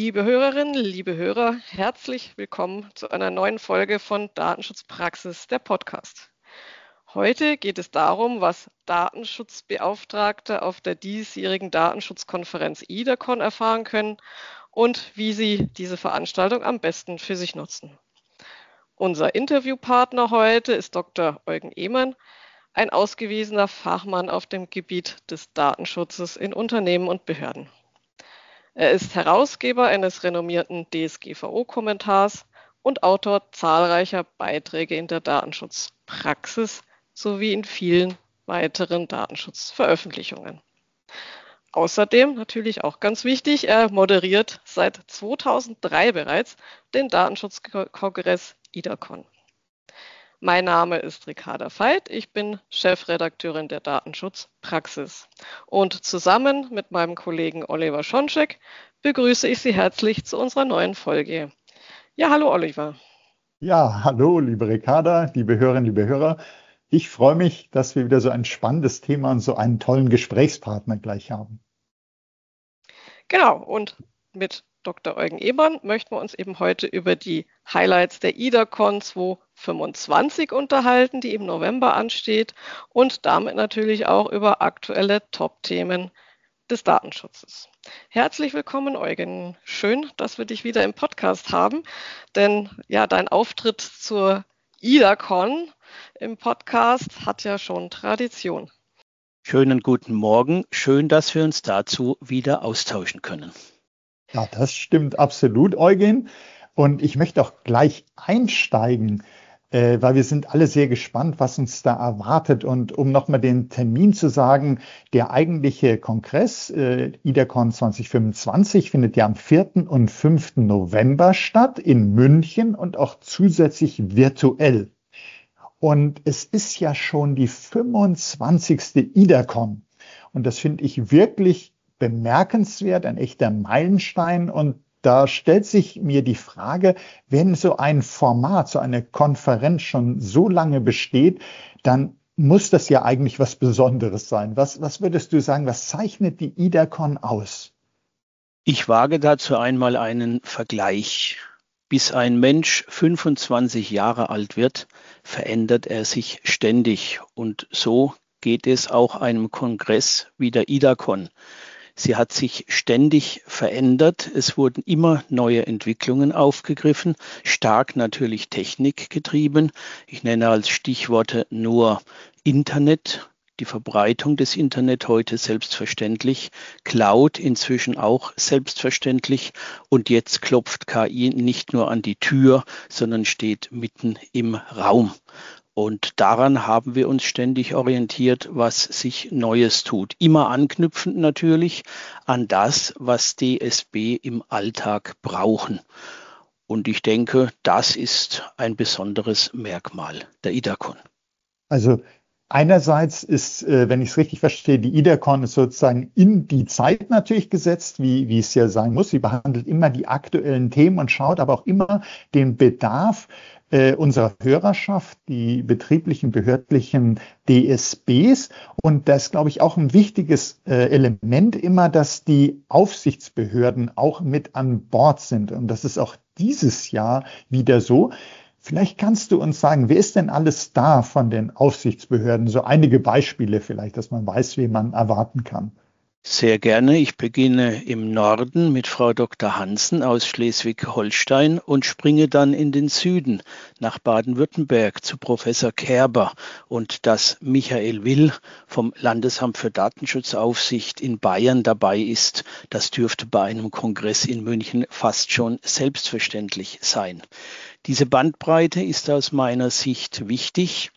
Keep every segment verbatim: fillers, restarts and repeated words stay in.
Liebe Hörerinnen, liebe Hörer, herzlich willkommen zu einer neuen Folge von Datenschutzpraxis, der Podcast. Heute geht es darum, was Datenschutzbeauftragte auf der diesjährigen Datenschutzkonferenz IDACON erfahren können und wie sie diese Veranstaltung am besten für sich nutzen. Unser Interviewpartner heute ist Doktor Eugen Ehmann, ein ausgewiesener Fachmann auf dem Gebiet des Datenschutzes in Unternehmen und Behörden. Er ist Herausgeber eines renommierten D S G V O-Kommentars und Autor zahlreicher Beiträge in der Datenschutzpraxis sowie in vielen weiteren Datenschutzveröffentlichungen. Außerdem, natürlich auch ganz wichtig, er moderiert seit zweitausenddrei bereits den Datenschutzkongress IDACON. Mein Name ist Ricarda Veit, ich bin Chefredakteurin der Datenschutzpraxis. Und zusammen mit meinem Kollegen Oliver Schoncheck begrüße ich Sie herzlich zu unserer neuen Folge. Ja, hallo Oliver. Ja, hallo liebe Ricarda, liebe Hörerinnen, liebe Hörer. Ich freue mich, dass wir wieder so ein spannendes Thema und so einen tollen Gesprächspartner gleich haben. Genau, und mit Doktor Eugen Ehmann möchten wir uns eben heute über die Highlights der IDACON zweitausendfünfundzwanzig unterhalten, die im November ansteht, und damit natürlich auch über aktuelle Top-Themen des Datenschutzes. Herzlich willkommen, Eugen. Schön, dass wir dich wieder im Podcast haben, denn ja, dein Auftritt zur IDACON im Podcast hat ja schon Tradition. Schönen guten Morgen. Schön, dass wir uns dazu wieder austauschen können. Ja, das stimmt absolut, Eugen. Und ich möchte auch gleich einsteigen, äh, weil wir sind alle sehr gespannt, was uns da erwartet. Und um nochmal den Termin zu sagen, der eigentliche Kongress, äh, IDACON zwanzig fünfundzwanzig, findet ja am vierten und fünften November statt in München und auch zusätzlich virtuell. Und es ist ja schon die fünfundzwanzigste IDACON. Und das finde ich wirklich bemerkenswert, ein echter Meilenstein. Und da stellt sich mir die Frage, wenn so ein Format, so eine Konferenz schon so lange besteht, dann muss das ja eigentlich was Besonderes sein. Was, was würdest du sagen, was zeichnet die IDACON aus? Ich wage dazu einmal einen Vergleich. Bis ein Mensch fünfundzwanzig Jahre alt wird, verändert er sich ständig. Und so geht es auch einem Kongress wie der IDACON. Sie hat sich ständig verändert. Es wurden immer neue Entwicklungen aufgegriffen, stark natürlich technikgetrieben. Ich nenne als Stichworte nur Internet, die Verbreitung des Internet heute selbstverständlich, Cloud inzwischen auch selbstverständlich und jetzt klopft K I nicht nur an die Tür, sondern steht mitten im Raum. Und daran haben wir uns ständig orientiert, was sich Neues tut. Immer anknüpfend natürlich an das, was D S B im Alltag brauchen. Und ich denke, das ist ein besonderes Merkmal der IDACON. Also einerseits ist, äh, wenn ich es richtig verstehe, die IDACON ist sozusagen in die Zeit natürlich gesetzt, wie, wie es ja sein muss. Sie behandelt immer die aktuellen Themen und schaut aber auch immer den Bedarf äh, unserer Hörerschaft, die betrieblichen, behördlichen D S Bs. Und das ist, glaube ich, auch ein wichtiges äh, Element immer, dass die Aufsichtsbehörden auch mit an Bord sind. Und das ist auch dieses Jahr wieder so. Vielleicht kannst du uns sagen, wer ist denn alles da von den Aufsichtsbehörden? So einige Beispiele vielleicht, dass man weiß, wen man erwarten kann. Sehr gerne. Ich beginne im Norden mit Frau Doktor Hansen aus Schleswig-Holstein und springe dann in den Süden nach Baden-Württemberg zu Professor Kerber. Und dass Michael Will vom Landesamt für Datenschutzaufsicht in Bayern dabei ist, das dürfte bei einem Kongress in München fast schon selbstverständlich sein. Diese Bandbreite ist aus meiner Sicht wichtig.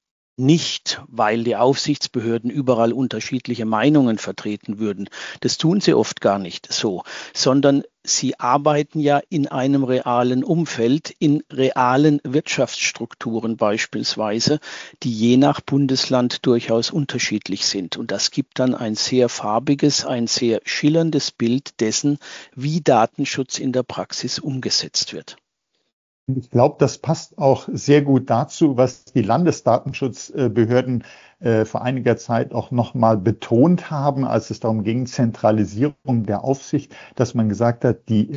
Nicht, weil die Aufsichtsbehörden überall unterschiedliche Meinungen vertreten würden. Das tun sie oft gar nicht so, sondern sie arbeiten ja in einem realen Umfeld, in realen Wirtschaftsstrukturen beispielsweise, die je nach Bundesland durchaus unterschiedlich sind. Und das gibt dann ein sehr farbiges, ein sehr schillerndes Bild dessen, wie Datenschutz in der Praxis umgesetzt wird. Ich glaube, das passt auch sehr gut dazu, was die Landesdatenschutzbehörden äh, vor einiger Zeit auch nochmal betont haben, als es darum ging, Zentralisierung der Aufsicht, dass man gesagt hat, die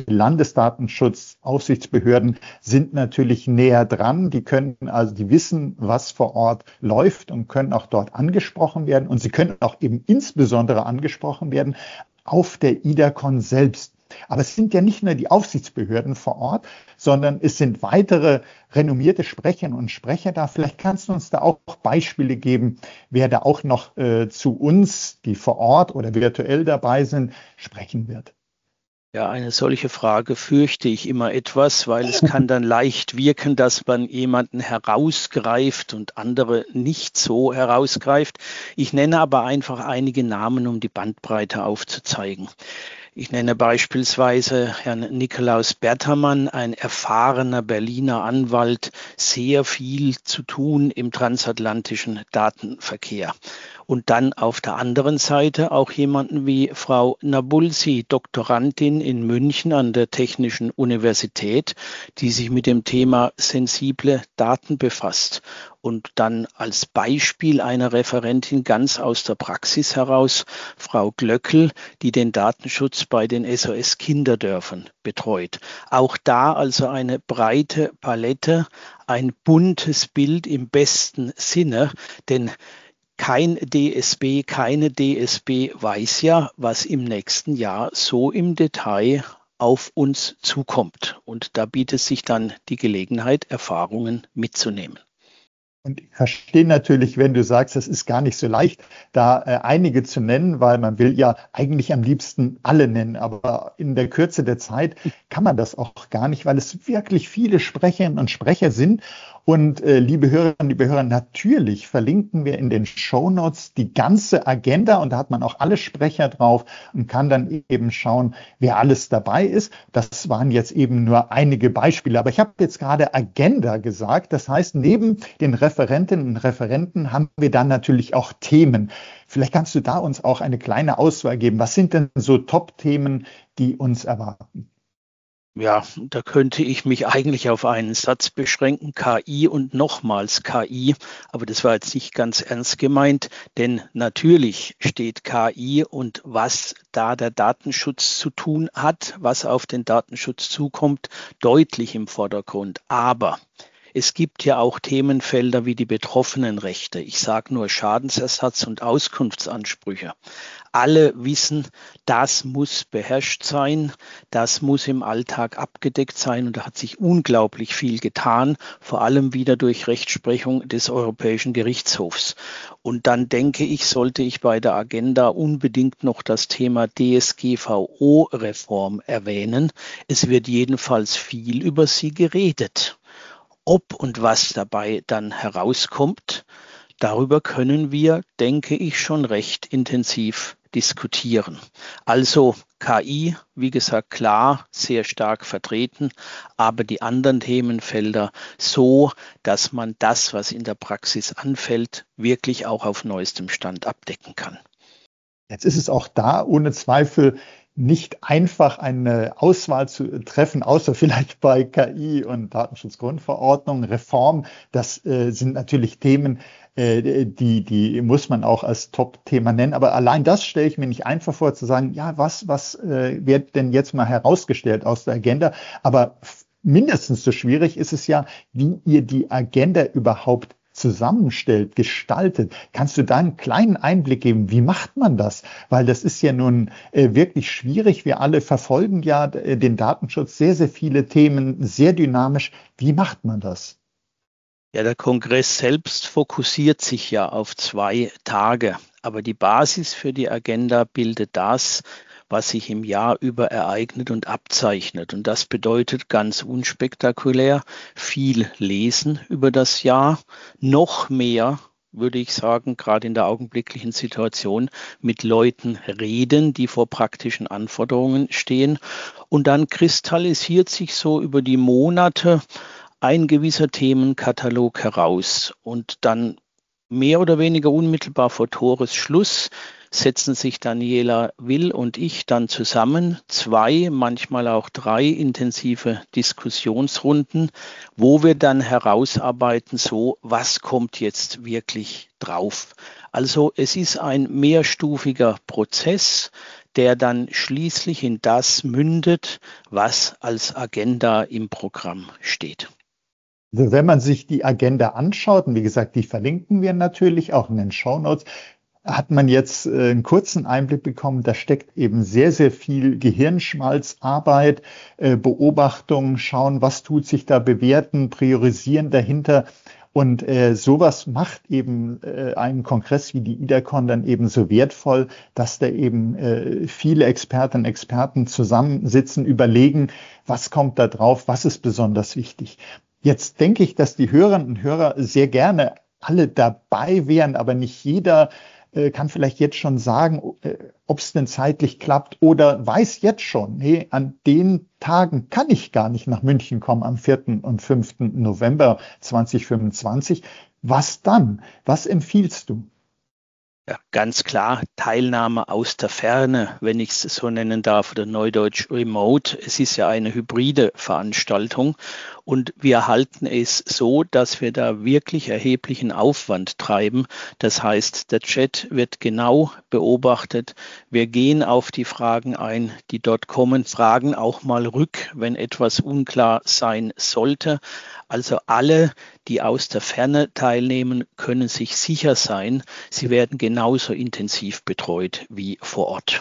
Landesdatenschutzaufsichtsbehörden sind natürlich näher dran. Die können also, die wissen, was vor Ort läuft und können auch dort angesprochen werden. Und sie können auch eben insbesondere angesprochen werden auf der IDACON selbst. Aber es sind ja nicht nur die Aufsichtsbehörden vor Ort, sondern es sind weitere renommierte Sprecherinnen und Sprecher da. Vielleicht kannst du uns da auch Beispiele geben, wer da auch noch äh, zu uns, die vor Ort oder virtuell dabei sind, sprechen wird. Ja, eine solche Frage fürchte ich immer etwas, weil es kann dann leicht wirken, dass man jemanden herausgreift und andere nicht so herausgreift. Ich nenne aber einfach einige Namen, um die Bandbreite aufzuzeigen. Ich nenne beispielsweise Herrn Nikolaus Bertermann, ein erfahrener Berliner Anwalt, sehr viel zu tun im transatlantischen Datenverkehr. Und dann auf der anderen Seite auch jemanden wie Frau Nabulsi, Doktorandin in München an der Technischen Universität, die sich mit dem Thema sensible Daten befasst. Und dann als Beispiel einer Referentin ganz aus der Praxis heraus, Frau Glöckel, die den Datenschutz bei den S O S-Kinderdörfern betreut. Auch da also eine breite Palette, ein buntes Bild im besten Sinne, denn kein D S B, keine D S B weiß ja, was im nächsten Jahr so im Detail auf uns zukommt. Und da bietet sich dann die Gelegenheit, Erfahrungen mitzunehmen. Und ich verstehe natürlich, wenn du sagst, es ist gar nicht so leicht, da äh, einige zu nennen, weil man will ja eigentlich am liebsten alle nennen. Aber in der Kürze der Zeit kann man das auch gar nicht, weil es wirklich viele Sprecherinnen und Sprecher sind. Und äh, liebe Hörerinnen, liebe Hörer, natürlich verlinken wir in den Shownotes die ganze Agenda und da hat man auch alle Sprecher drauf und kann dann eben schauen, wer alles dabei ist. Das waren jetzt eben nur einige Beispiele. Aber ich habe jetzt gerade Agenda gesagt. Das heißt, neben den Referentinnen und Referenten haben wir dann natürlich auch Themen. Vielleicht kannst du da uns auch eine kleine Auswahl geben. Was sind denn so Top-Themen, die uns erwarten? Ja, da könnte ich mich eigentlich auf einen Satz beschränken, K I und nochmals K I, aber das war jetzt nicht ganz ernst gemeint, denn natürlich steht K I und was da der Datenschutz zu tun hat, was auf den Datenschutz zukommt, deutlich im Vordergrund. Aber es gibt ja auch Themenfelder wie die Betroffenenrechte. Ich sage nur Schadensersatz und Auskunftsansprüche. Alle wissen, das muss beherrscht sein, das muss im Alltag abgedeckt sein und da hat sich unglaublich viel getan, vor allem wieder durch Rechtsprechung des Europäischen Gerichtshofs. Und dann denke ich, sollte ich bei der Agenda unbedingt noch das Thema D S G V O-Reform erwähnen. Es wird jedenfalls viel über sie geredet. Ob und was dabei dann herauskommt, darüber können wir, denke ich, schon recht intensiv diskutieren. Also K I, wie gesagt, klar, sehr stark vertreten, aber die anderen Themenfelder so, dass man das, was in der Praxis anfällt, wirklich auch auf neuestem Stand abdecken kann. Jetzt ist es auch da ohne Zweifel nicht einfach, eine Auswahl zu treffen, außer vielleicht bei K I und Datenschutzgrundverordnung, Reform. Das äh, sind natürlich Themen, äh, die, die muss man auch als Top-Thema nennen. Aber allein das stelle ich mir nicht einfach vor, zu sagen, ja, was, was äh, wird denn jetzt mal herausgestellt aus der Agenda? Aber mindestens so schwierig ist es ja, wie ihr die Agenda überhaupt zusammenstellt, gestaltet. Kannst du da einen kleinen Einblick geben? Wie macht man das? Weil das ist ja nun äh, wirklich schwierig. Wir alle verfolgen ja äh, den Datenschutz, sehr, sehr viele Themen, sehr dynamisch. Wie macht man das? Ja, der Kongress selbst fokussiert sich ja auf zwei Tage, aber die Basis für die Agenda bildet das, was sich im Jahr über ereignet und abzeichnet. Und das bedeutet ganz unspektakulär viel lesen über das Jahr, noch mehr, würde ich sagen, gerade in der augenblicklichen Situation mit Leuten reden, die vor praktischen Anforderungen stehen. Und dann kristallisiert sich so über die Monate ein gewisser Themenkatalog heraus. Und dann Mehr oder weniger unmittelbar vor Toresschluss setzen sich Daniela Will und ich dann zusammen, zwei, manchmal auch drei intensive Diskussionsrunden, wo wir dann herausarbeiten, so was kommt jetzt wirklich drauf. Also es ist ein mehrstufiger Prozess, der dann schließlich in das mündet, was als Agenda im Programm steht. Also wenn man sich die Agenda anschaut, und wie gesagt, die verlinken wir natürlich auch in den Shownotes, hat man jetzt äh, einen kurzen Einblick bekommen, da steckt eben sehr, sehr viel Gehirnschmalzarbeit, äh, Beobachtung, schauen, was tut sich da, bewerten, priorisieren dahinter. Und äh, sowas macht eben äh, einen Kongress wie die IDACON dann eben so wertvoll, dass da eben äh, viele Expertinnen und Experten zusammensitzen, überlegen, was kommt da drauf, was ist besonders wichtig. Jetzt denke ich, dass die Hörerinnen und Hörer sehr gerne alle dabei wären, aber nicht jeder äh, kann vielleicht jetzt schon sagen, äh, ob es denn zeitlich klappt oder weiß jetzt schon, nee, an den Tagen kann ich gar nicht nach München kommen am vierten und fünften November zweitausendfünfundzwanzig. Was dann? Was empfiehlst du? Ja, ganz klar, Teilnahme aus der Ferne, wenn ich es so nennen darf, oder neudeutsch Remote. Es ist ja eine hybride Veranstaltung und wir halten es so, dass wir da wirklich erheblichen Aufwand treiben. Das heißt, der Chat wird genau beobachtet. Wir gehen auf die Fragen ein, die dort kommen, fragen auch mal rück, wenn etwas unklar sein sollte. Also alle, die aus der Ferne teilnehmen, können sich sicher sein, sie werden genauso intensiv betreut wie vor Ort.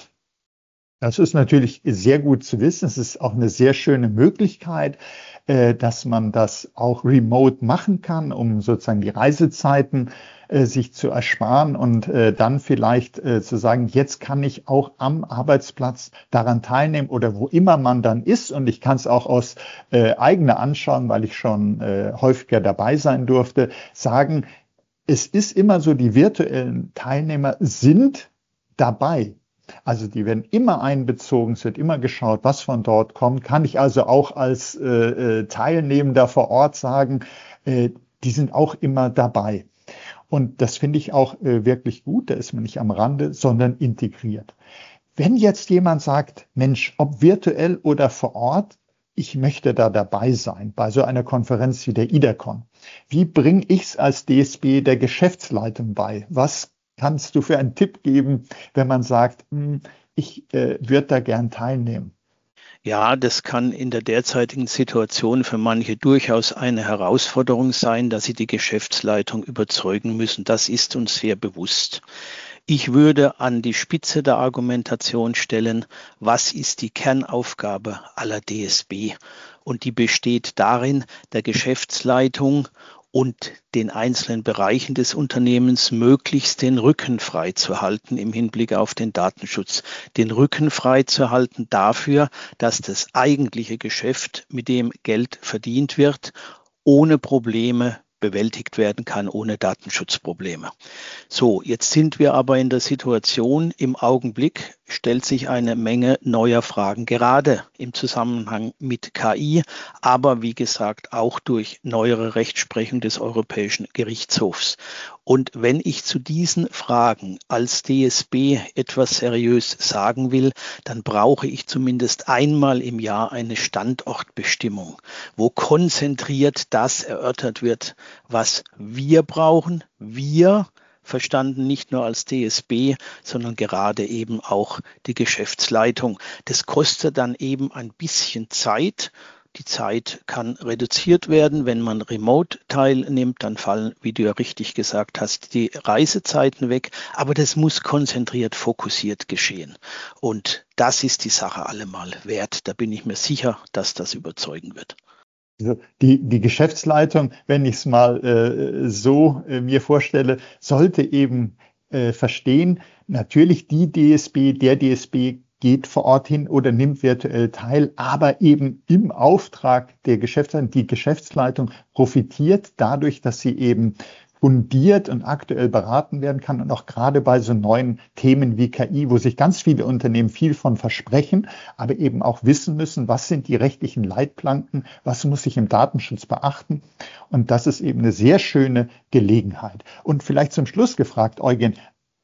Das ist natürlich sehr gut zu wissen. Es ist auch eine sehr schöne Möglichkeit, dass man das auch remote machen kann, um sozusagen die Reisezeiten sich zu ersparen und dann vielleicht zu sagen, jetzt kann ich auch am Arbeitsplatz daran teilnehmen oder wo immer man dann ist. Und ich kann es auch aus eigener anschauen, weil ich schon häufiger dabei sein durfte, sagen, es ist immer so, die virtuellen Teilnehmer sind dabei. Also die werden immer einbezogen, es wird immer geschaut, was von dort kommt. Kann ich also auch als äh, Teilnehmender vor Ort sagen, äh, die sind auch immer dabei. Und das finde ich auch äh, wirklich gut, da ist man nicht am Rande, sondern integriert. Wenn jetzt jemand sagt, Mensch, ob virtuell oder vor Ort, ich möchte da dabei sein, bei so einer Konferenz wie der IDACON. Wie bringe ich es als D S B der Geschäftsleitung bei? Was kannst du für einen Tipp geben, wenn man sagt, ich äh, würde da gern teilnehmen? Ja, das kann in der derzeitigen Situation für manche durchaus eine Herausforderung sein, dass sie die Geschäftsleitung überzeugen müssen. Das ist uns sehr bewusst. Ich würde an die Spitze der Argumentation stellen, was ist die Kernaufgabe aller D S B? Und die besteht darin, der Geschäftsleitung und den einzelnen Bereichen des Unternehmens möglichst den Rücken frei zu halten im Hinblick auf den Datenschutz. Den Rücken frei zu halten dafür, dass das eigentliche Geschäft, mit dem Geld verdient wird, ohne Probleme bewältigt werden kann, ohne Datenschutzprobleme. So, jetzt sind wir aber in der Situation, im Augenblick stellt sich eine Menge neuer Fragen, gerade im Zusammenhang mit K I, aber wie gesagt auch durch neuere Rechtsprechung des Europäischen Gerichtshofs. Und wenn ich zu diesen Fragen als D S B etwas seriös sagen will, dann brauche ich zumindest einmal im Jahr eine Standortbestimmung, wo konzentriert das erörtert wird, was wir brauchen, wir verstanden nicht nur als D S B, sondern gerade eben auch die Geschäftsleitung. Das kostet dann eben ein bisschen Zeit. Die Zeit kann reduziert werden, wenn man remote teilnimmt, dann fallen, wie du ja richtig gesagt hast, die Reisezeiten weg, aber das muss konzentriert, fokussiert geschehen. Und das ist die Sache allemal wert. Da bin ich mir sicher, dass das überzeugen wird. Also die, die Geschäftsleitung, wenn ich es mal äh, so äh, mir vorstelle, sollte eben äh, verstehen, natürlich die D S B, der D S B geht vor Ort hin oder nimmt virtuell teil, aber eben im Auftrag der Geschäftsleitung. Die Geschäftsleitung profitiert dadurch, dass sie eben fundiert und aktuell beraten werden kann und auch gerade bei so neuen Themen wie K I, wo sich ganz viele Unternehmen viel von versprechen, aber eben auch wissen müssen, was sind die rechtlichen Leitplanken, was muss ich im Datenschutz beachten. Und das ist eben eine sehr schöne Gelegenheit. Und vielleicht zum Schluss gefragt, Eugen,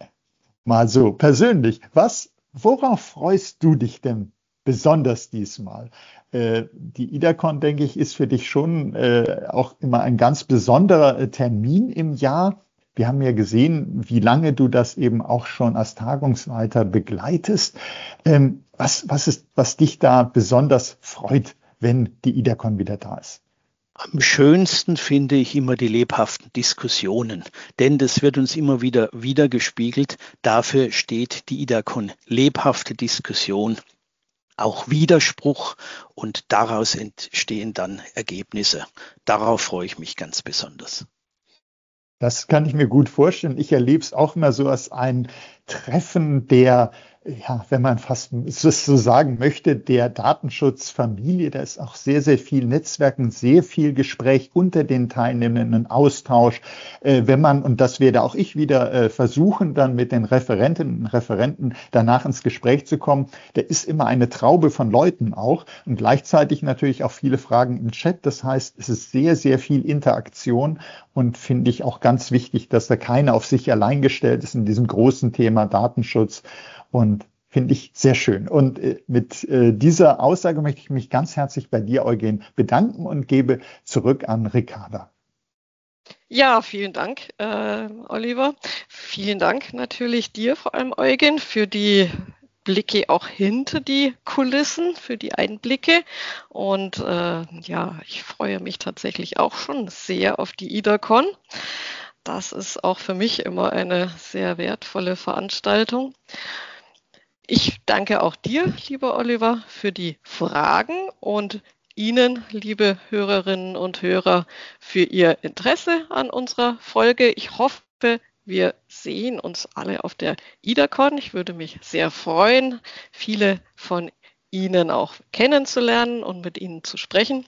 mal so persönlich, was, worauf freust du dich denn besonders diesmal? Äh, die IDACON, denke ich, ist für dich schon äh, auch immer ein ganz besonderer äh, Termin im Jahr. Wir haben ja gesehen, wie lange du das eben auch schon als Tagungsleiter begleitest. Ähm, was, was ist, was dich da besonders freut, wenn die IDACON wieder da ist? Am schönsten finde ich immer die lebhaften Diskussionen, denn das wird uns immer wieder wiedergespiegelt. Dafür steht die IDACON, lebhafte Diskussion, auch Widerspruch, und daraus entstehen dann Ergebnisse. Darauf freue ich mich ganz besonders. Das kann ich mir gut vorstellen. Ich erlebe es auch immer so als ein Treffen der, ja, wenn man fast so sagen möchte, der Datenschutzfamilie. Da ist auch sehr, sehr viel Netzwerken, sehr viel Gespräch unter den Teilnehmenden, Austausch. Äh, wenn man, und das werde auch ich wieder äh, versuchen, dann mit den Referentinnen und Referenten danach ins Gespräch zu kommen, da ist immer eine Traube von Leuten auch und gleichzeitig natürlich auch viele Fragen im Chat. Das heißt, es ist sehr, sehr viel Interaktion und finde ich auch ganz wichtig, dass da keiner auf sich allein gestellt ist in diesem großen Thema Datenschutz. Und finde ich sehr schön. Und äh, mit äh, dieser Aussage möchte ich mich ganz herzlich bei dir, Eugen, bedanken und gebe zurück an Ricarda. Ja, vielen Dank, äh, Oliver. Vielen Dank natürlich dir, vor allem Eugen, für die Blicke auch hinter die Kulissen, für die Einblicke. Und äh, ja, ich freue mich tatsächlich auch schon sehr auf die IDACON. Das ist auch für mich immer eine sehr wertvolle Veranstaltung. Ich danke auch dir, lieber Oliver, für die Fragen und Ihnen, liebe Hörerinnen und Hörer, für Ihr Interesse an unserer Folge. Ich hoffe, wir sehen uns alle auf der IDACON. Ich würde mich sehr freuen, viele von Ihnen auch kennenzulernen und mit Ihnen zu sprechen.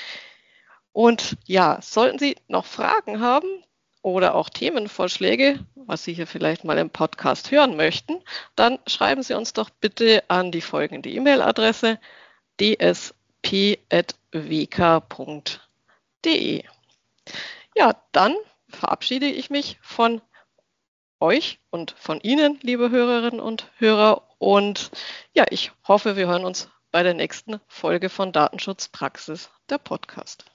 Und ja, sollten Sie noch Fragen haben oder auch Themenvorschläge, was Sie hier vielleicht mal im Podcast hören möchten, dann schreiben Sie uns doch bitte an die folgende E-Mail-Adresse d s p at w k punkt d e. Ja, dann verabschiede ich mich von euch und von Ihnen, liebe Hörerinnen und Hörer. Und ja, ich hoffe, wir hören uns bei der nächsten Folge von Datenschutzpraxis, der Podcast.